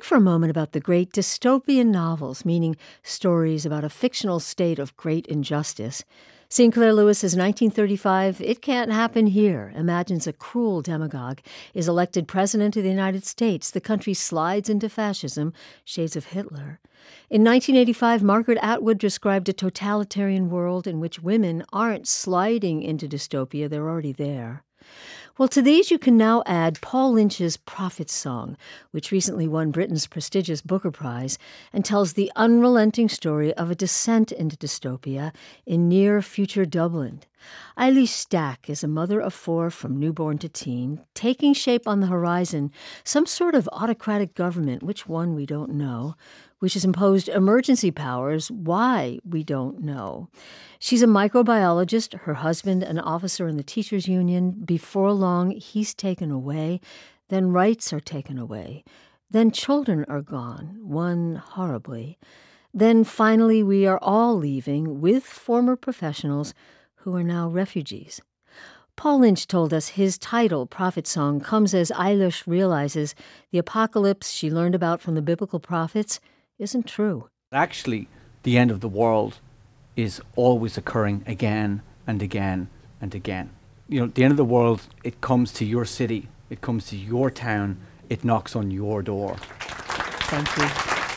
for a moment about the great dystopian novels, meaning stories about a fictional state of great injustice. Sinclair Lewis's 1935 It Can't Happen Here imagines a cruel demagogue is elected president of the United States. The country slides into fascism, shades of Hitler. In 1985, Margaret Atwood described a totalitarian world in which women aren't sliding into dystopia, they're already there. Well, to these you can now add Paul Lynch's Prophet's Song, which recently won Britain's prestigious Booker Prize and tells the unrelenting story of a descent into dystopia in near-future Dublin. Eilish Stack is a mother of four from newborn to teen, taking shape on the horizon some sort of autocratic government, which one we don't know, which has imposed emergency powers, why we don't know. She's a microbiologist, her husband an officer in the teachers' union. Before long, he's taken away, then rights are taken away. Then children are gone, one horribly. Then finally we are all leaving with former professionals who are now refugees. Paul Lynch told us his title, Prophet Song, comes as Eilish realizes the apocalypse she learned about from the biblical prophets isn't true. Actually, the end of the world is always occurring again and again and again. You know, the end of the world, it comes to your city, it comes to your town, it knocks on your door. Thank you.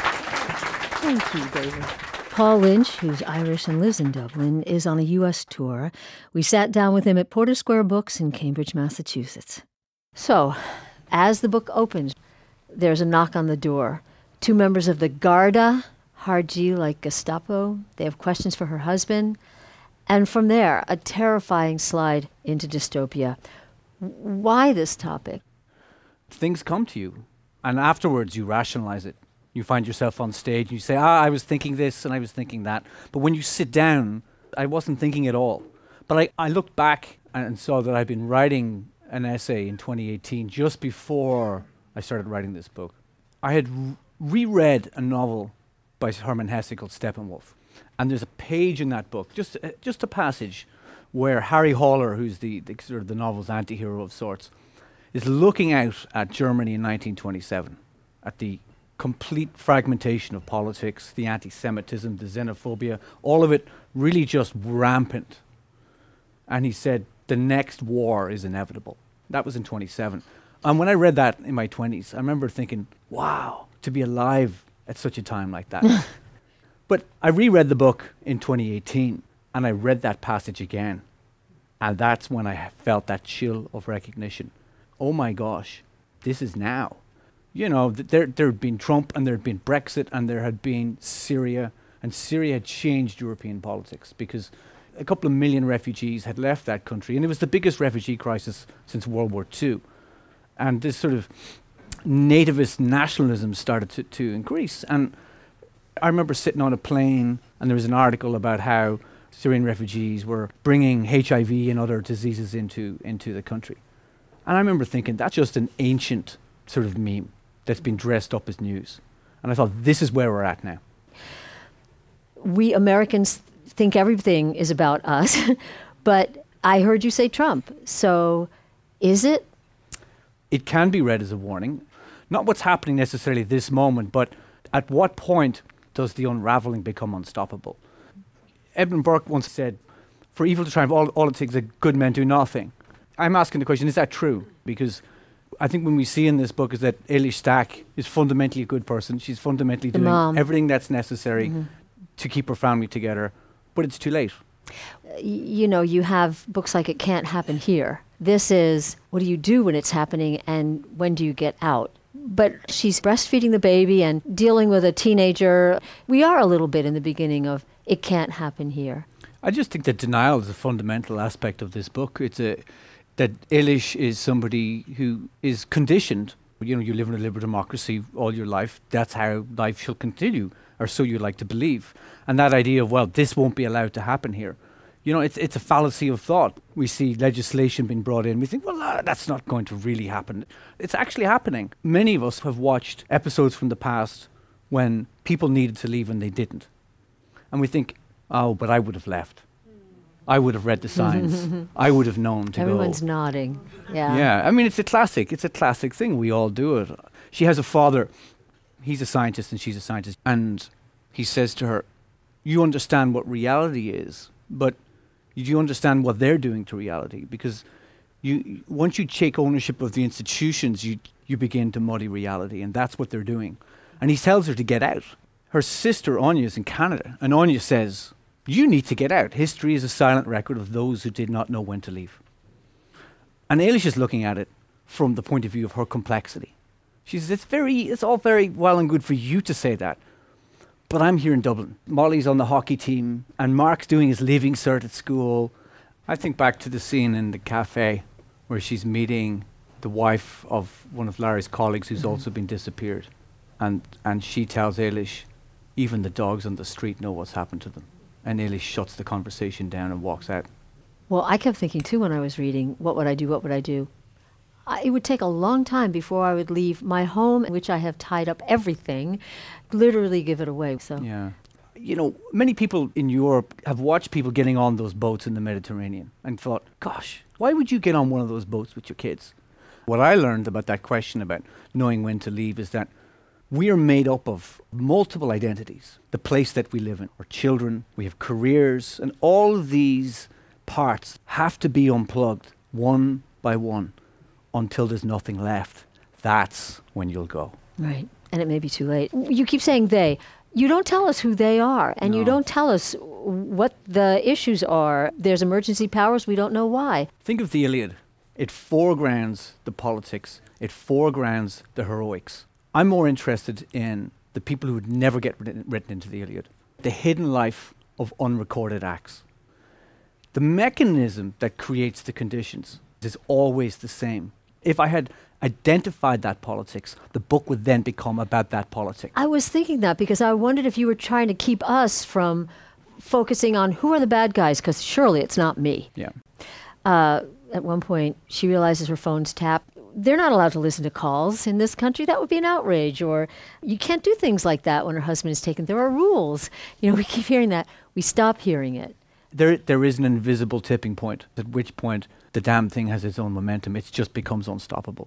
Thank you, David. Paul Lynch, who's Irish and lives in Dublin, is on a U.S. tour. We sat down with him at Porter Square Books in Cambridge, Massachusetts. So, as the book opens, there's a knock on the door. Two members of the Garda, hard G like Gestapo. They have questions for her husband. And from there, a terrifying slide into dystopia. Why this topic? Things come to you, and afterwards you rationalize it. You find yourself on stage and you say, I was thinking this and I was thinking that. But when you sit down, I wasn't thinking at all. But I looked back and saw that I'd been writing an essay in 2018, just before I started writing this book. I had reread a novel by Hermann Hesse called Steppenwolf. And there's a page in that book, just a passage, where Harry Haller, who's the sort of the novel's anti-hero of sorts, is looking out at Germany in 1927, at the complete fragmentation of politics, the anti-Semitism, the xenophobia, all of it really just rampant. And he said, the next war is inevitable. That was in 27. And when I read that in my 20s, I remember thinking, wow, to be alive at such a time like that. But I reread the book in 2018, and I read that passage again. And that's when I felt that chill of recognition. Oh my gosh, this is now. You know, there had been Trump, and there had been Brexit, and there had been Syria, and Syria had changed European politics because a couple of million refugees had left that country, and it was the biggest refugee crisis since World War II. And this sort of nativist nationalism started to increase. And I remember sitting on a plane, and there was an article about how Syrian refugees were bringing HIV and other diseases into the country. And I remember thinking, that's just an ancient sort of meme that's been dressed up as news. And I thought, this is where we're at now. We Americans think everything is about us, but I heard you say Trump. So is it? It can be read as a warning. Not what's happening necessarily this moment, but at what point does the unraveling become unstoppable? Edmund Burke once said, for evil to triumph, all it takes is good men do nothing. I'm asking the question, is that true? Because I think when we see in this book is that Eilish Stack is fundamentally a good person. She's fundamentally doing everything that's necessary to keep her family together, but it's too late. You know, you have books like It Can't Happen Here. This is, what do you do when it's happening and when do you get out? But she's breastfeeding the baby and dealing with a teenager. We are a little bit in the beginning of It Can't Happen Here. I just think that denial is a fundamental aspect of this book. That Eilish is somebody who is conditioned. You know, you live in a liberal democracy all your life. That's how life shall continue, or so you like to believe. And that idea of, well, this won't be allowed to happen here. You know, it's a fallacy of thought. We see legislation being brought in. We think, well, that's not going to really happen. It's actually happening. Many of us have watched episodes from the past when people needed to leave and they didn't. And we think, oh, but I would have left. I would have read the signs. I would have known to Everyone's go. nodding. Yeah. Yeah. I mean, it's a classic. It's a classic thing. We all do it. She has a father He's a scientist and she's a scientist. And he says to her, you understand what reality is, but do you understand what they're doing to reality? Because once you take ownership of the institutions, you begin to muddy reality, and that's what they're doing. And he tells her to get out. Her sister Anya is in Canada, and Anya says, you need to get out. History is a silent record of those who did not know when to leave. And Eilish is looking at it from the point of view of her complexity. She says, it's all very well and good for you to say that, but I'm here in Dublin. Molly's on the hockey team, and Mark's doing his Leaving Cert at school. I think back to the scene in the cafe where she's meeting the wife of one of Larry's colleagues who's also been disappeared. And she tells Eilish, even the dogs on the street know what's happened to them. And Eilish shuts the conversation down and walks out. Well, I kept thinking too when I was reading, what would I do, what would I do? It would take a long time before I would leave my home, in which I have tied up everything, literally give it away. So yeah. You know, many people in Europe have watched people getting on those boats in the Mediterranean and thought, gosh, why would you get on one of those boats with your kids? What I learned about that question about knowing when to leave is that we are made up of multiple identities. The place that we live in, our children, we have careers, and all of these parts have to be unplugged one by one until there's nothing left. That's when you'll go. Right. And it may be too late. You keep saying they. You don't tell us who they are, and you don't tell us what the issues are. There's emergency powers. We don't know why. Think of the Iliad. It foregrounds the politics. It foregrounds the heroics. I'm more interested in the people who would never get written into the Iliad. The hidden life of unrecorded acts. The mechanism that creates the conditions is always the same. If I had identified that politics, the book would then become about that politics. I was thinking that because I wondered if you were trying to keep us from focusing on who are the bad guys, because surely it's not me. Yeah. At one point, she realizes her phone's tapped. They're not allowed to listen to calls in this country. That would be an outrage. Or you can't do things like that when her husband is taken. There are rules. You know, we keep hearing that. We stop hearing it. There is an invisible tipping point, at which point the damn thing has its own momentum. It just becomes unstoppable.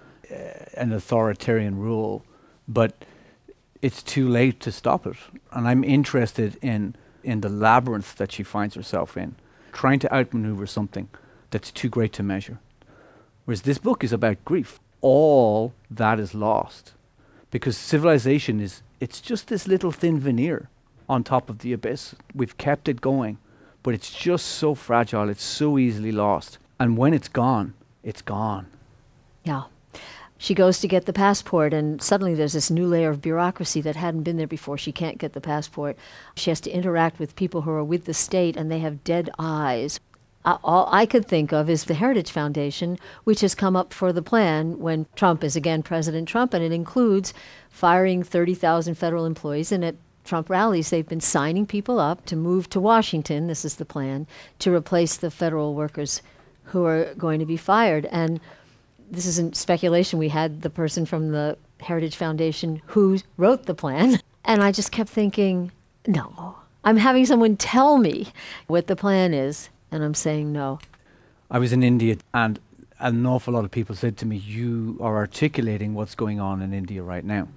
An authoritarian rule, but it's too late to stop it. And I'm interested in the labyrinth that she finds herself in, trying to outmaneuver something that's too great to measure. Whereas this book is about grief. All that is lost because civilization it's just this little thin veneer on top of the abyss. We've kept it going, but it's just so fragile. It's so easily lost. And when it's gone, it's gone. Yeah. She goes to get the passport, and suddenly there's this new layer of bureaucracy that hadn't been there before. She can't get the passport. She has to interact with people who are with the state, and they have dead eyes. All I could think of is the Heritage Foundation, which has come up for the plan when Trump is again President Trump, and it includes firing 30,000 federal employees. And at Trump rallies, they've been signing people up to move to Washington, this is the plan, to replace the federal workers who are going to be fired. And this isn't speculation. We had the person from the Heritage Foundation who wrote the plan. And I just kept thinking, no. I'm having someone tell me what the plan is, and I'm saying no. I was in India, and an awful lot of people said to me, you are articulating what's going on in India right now.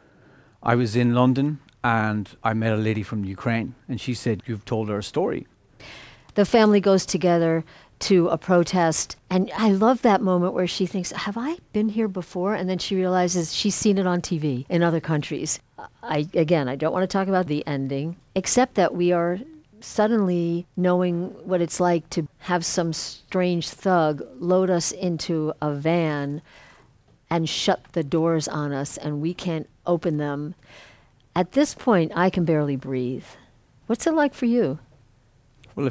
I was in London, and I met a lady from Ukraine, and she said, you've told her a story. The family goes together to a protest. And I love that moment where she thinks, have I been here before? And then she realizes she's seen it on TV in other countries. I don't want to talk about the ending, except that we are suddenly knowing what it's like to have some strange thug load us into a van and shut the doors on us, and we can't open them. At this point, I can barely breathe. What's it like for you? Well,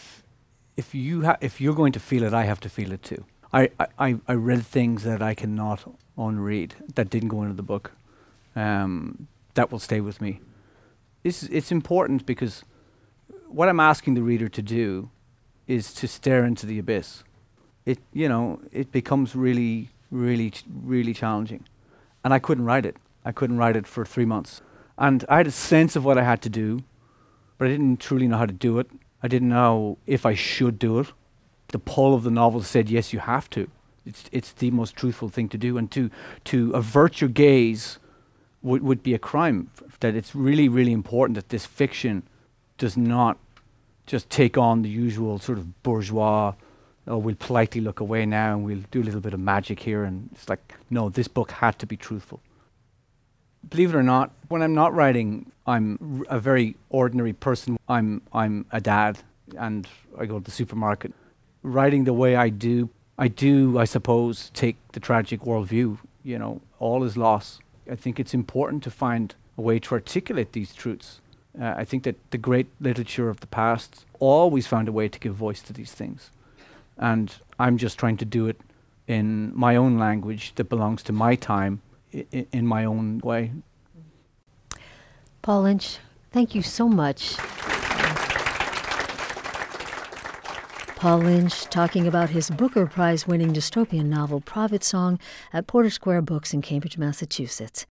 if you're going to feel it, I have to feel it too. I read things that I cannot unread that didn't go into the book. That will stay with me. It's important because what I'm asking the reader to do is to stare into the abyss. It becomes really, really, really challenging. And I couldn't write it. I couldn't write it for 3 months. And I had a sense of what I had to do, but I didn't truly know how to do it. I didn't know if I should do it. The pull of the novel said, yes, you have to. It's the most truthful thing to do. And to avert your gaze would be a crime. That it's really, really important that this fiction does not just take on the usual sort of bourgeois, oh, we'll politely look away now and we'll do a little bit of magic here. And it's like, no, this book had to be truthful. Believe it or not, when I'm not writing, I'm a very ordinary person. I'm a dad and I go to the supermarket. Writing the way I do, I suppose, take the tragic worldview. You know, all is loss. I think it's important to find a way to articulate these truths. I think that the great literature of the past always found a way to give voice to these things. And I'm just trying to do it in my own language that belongs to my time, in my own way. Paul Lynch, thank you so much. Paul Lynch talking about his Booker Prize-winning dystopian novel, Prophet Song, at Porter Square Books in Cambridge, Massachusetts.